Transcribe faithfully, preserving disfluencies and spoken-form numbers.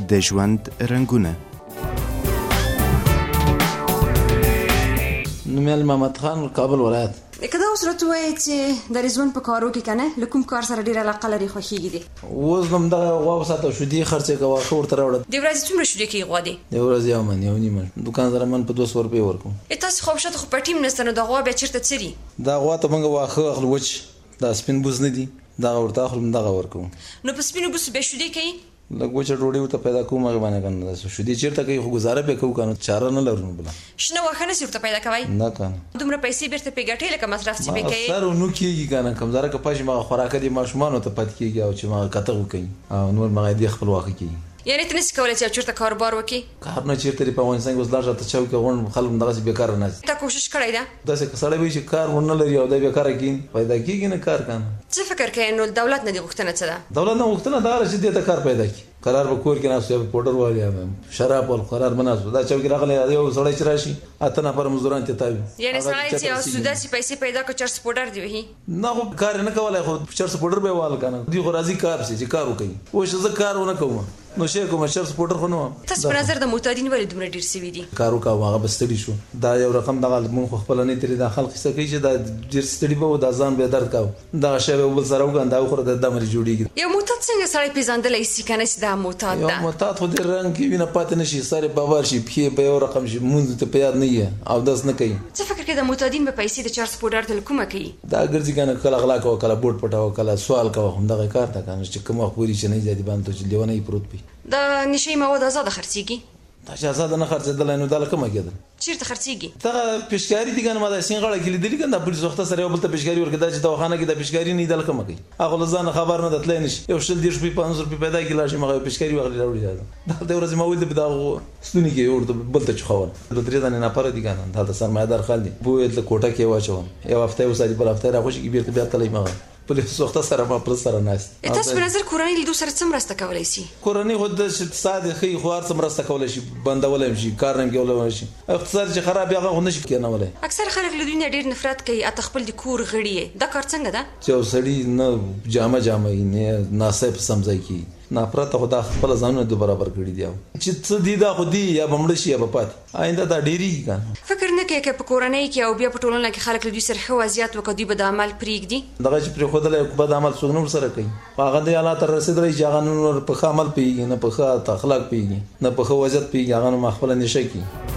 د ژوند رنګونه. نومیال محمد خان، کابل ولایت. که دا اوس راته وایې چې د رضوان په کارو کې که نه له کوم کار سره ډېره علاقه لري، خوښېږي دي؟ اوس به همدغه غوا وساته، شیدې خرڅې کوه، ښه ورته راوړه. د ورځې څومره شیدې کوي غوا دې؟ د ورځې یو من یو نیمه دوکاندار من په دوه سوه روپۍ ورکوم. تاسې خو شاته خو پټي نسته، نو د غوا بیا چېرته څري؟ دا غوا ته موږ واښه اخلو وچ، دا سپین بوس نه دي، دغه ورته اخلو دغه ورکوم. نو په سپینو بوسو بیا شیدې کوي؟ لږ وچه ډوډۍ ورته پیدا کوم، هغې باندې که نه شیدې چېرته کوي، خو ګزاره پرې کوو که نه، چاره نه لرو. بله شنه واښه نسي ورته پیدا کوئ؟ نه که نه. دومره پیسې بیرته پرې ګټئ لکه مصرف چې پرې کوئ؟ سر ونو کېږي که نه، کمزاره که پاشي مغه خوراکه دې ماشومانو ته پاتې کېږي او چې مغه کتغ وکوي او نور مغه دې خپل واښه کېږي. یعنې ته نسي کولی چې یو چېرته کاروبار وکړي؟ کار نه چېرته دې په افغانستان کې اوس لاړ شه ته چوکې غونډ خلک همدغسې بېکاره ناست. تا کوشش کړی ده؟ داسې که سړی وایي چې کار ونه لري او دی بېکاره کېږي، پیدا کېږي نه کار که نه. څه فکر کوې نو دولت نه دې غوښتنه څه ده؟ دولت نه غوښتنه دا ده چې دې ته کار پیدا کړي. قرار به کور کې ناست یا پوډر والي یا شراب وال قرار به ناست دا چوکې راغلی یو سړی چې راشي اته نفره مزدوران ترې تاوي. یعنې سړی چې یو څه داسې پیسې پیدا کړو چرس پوډر دې وهي؟ نه خو کار یې نه کولی، خو چرس پوډر به یې واله که نه. دوی خو راځي کار پسې چې کار وکوي. اوس زه کار ونه کوم نو شی کوم، چرس پوډر خو نه وم. تاسو په نظر د معتادین ولې دومره ډېر سوي دي؟ کار وکړو هغه به ستړي شو. دا یو رقم دغه مونږ خو خپله نه تېرې دا خلک کیسه کوي چې دا ډېر ستړي به و، دا ځان به یې درد کوو، دغه شی به یې بل سره وکړه دا وخوره د دمرې جوړېږي. یو معتاد څنګه سړی پېژندلی شي که نه چې دا معتاد ده؟ یو معتاد خو دې رنګ کې وینه پاتې نه شي، سر یې بابار شي، پښې به یو رقم شي، مونځ ته په یاد نه یې او داس نه کوي. څه فکر کوې د معتادین به پیسې د چرس پوډر ته له کومه کوي؟ دا ګرځي که نه، کله غلا کوه، کله بوټ پټوه، کله سوال کوه، همدغه کار ته که نه چې کوم وخت پورې چې نه زیاتې باندې چې لیونی پروت وي. د نشهیي مواد ازاده خرڅېږي؟ دا چې ازاده نه خرڅېدلی نو دا له کومه کېدل؟ چېرته خرڅېږي؟ دغه پېشکاري دي که نه، ما دا سیند غاړه کې لیدلي که نه، دا پولیس وخته سره یو بل ته پېشکاري ورکوي. دا چې دواخانه کې دا پېشکاري نه وي دا له کومه کوي؟ هغه له ځانه خبر نه ده، تللی نه شي. یو شل دېرش روپۍ پنځوس روپۍ پیدا کړي لاړ شي، مغه یو پېشکاري واخلي راوړي. دلته یو ورځ ما ولیدل په دغه ستوني کې ورته بل ته چوخول، دوه درې دانې ناپره دي که نه، دلته سرمایهدار خلک دي. بو یې دلته کوټه کې یې واچوم، یو هفته یې وساتي، بله هفته یې راخوشي کړي، بېرته بیا تللی مغه پولیس وخته سره ما پر سره ناست. تاسو په نظر کورنۍ لیدو سره څه مرسته کولی شي؟ کورنۍ خو د اقتصاد ښه خو هر څه مرسته کولی شي، بندولی هم شي، کار رنګولی شي. اقتصاد چې خراب وي هغه خو نه شي کېنولی. اکثر خلک له دوی نه ډېر نفرت کوي، اته خپل د کور غړي یې. دا کار څنګه ده چې یو سړي نه جامه جامه وي، نه ناسه په سم ځای کې نفرته خو دا خپله ځانونه د برابر کړي دي چې څه دي دا خو دي، یا به مړه شي یا به پاتې، آینده دا ډېرېږي که نه. فکر نه کوې که په کورنۍ کې او بیا په ټولنه کې خلک له دوی سره ښه وضعیت وکړي، دوی به د عمل پرېږدي؟ دغه چې پرېښودلی بد عمل څوک نه ورسره کوي. هغه دې حالات ته رسېدلی چې هغه نور په ښه عمل پوهېږي، نه په ښه اخلاق پوهېږي، نه په ښه وضعیت پوهېږي، هغه نو خپله نشه کړي.